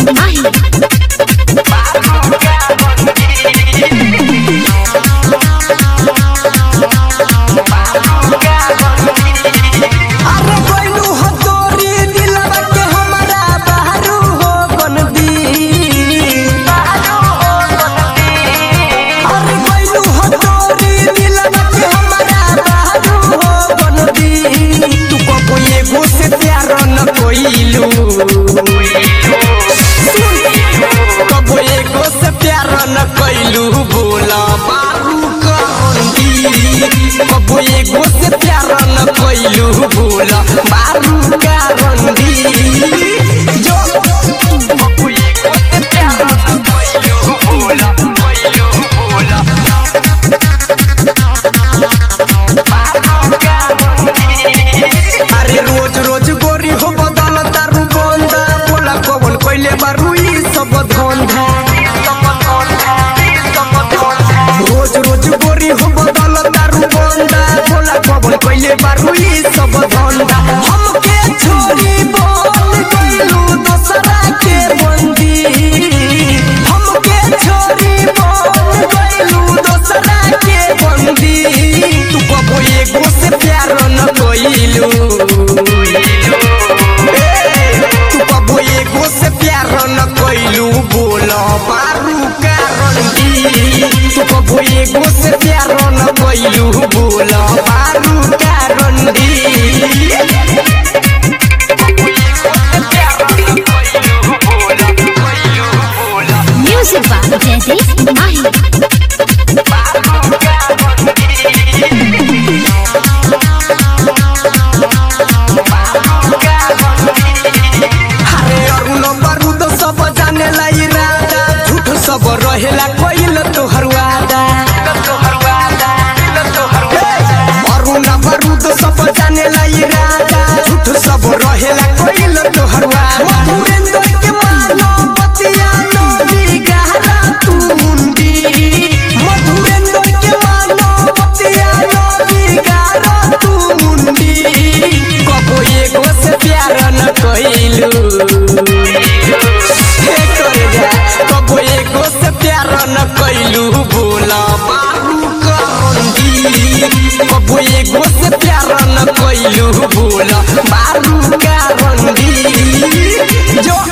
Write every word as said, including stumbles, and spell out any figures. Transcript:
माही। अरे कोइलू हो तोरी दिलवा के हमरा बहरू हो बनदी। अरे कोइलू हो तोरी दिलवा के हमरा बहरू हो बनदी। तू कबो एगो से प्यार न कोइलू, कबो एगो से प्यार न कोइलू बोला बारू कहंदी। कबो एगो से प्यार न कोइलू बोला बारू कहंदी। जो कबो एगो से प्यार न कोइलू बोला कोइलू बोला बारू कहंदी। अरे रोज रोज गोरी हो बदल तारू बंदा बोला कवन कोइले बारू ई सब धंधा। रोज रोज गोरी हो बदल तारू बंदा बोला कवन कोइले बारू ई सब धंधा। हमके छोरी बोल गइलू दोसरा के बंदी। हमके छोरी बोल गइलू दोसरा के बंदी। तू कबो एगो से प्यार न कोइलू, तू कबो एगो से प्यार न कोइलू बोला बारू कहंदी। तू कबो एगो से प्यार न कोइलू बोला बारू कहंदी। म्यूजिक बाय जयदीप माही। अरे अरुण बारूद सब जाने लाई राजा झूठ सब रहेला कोइल तोहर वादा। अरुण बारूद सब जाने लाई राजा झूठ सब रहेला कोइल तोहर वादा। मधुरेंद्र के मानो बतिया नदी गहरा तू मुंडी। मधुरेंद्र के मानो बतिया नदी गहरा तू मुंडी। कबो एगो से प्यार न कोइलू, हे करेगा कबो एगो से प्यार न कोइलू बोला बारू कहंदी। कबो एगो से प्यार न कोइलू बोला बारू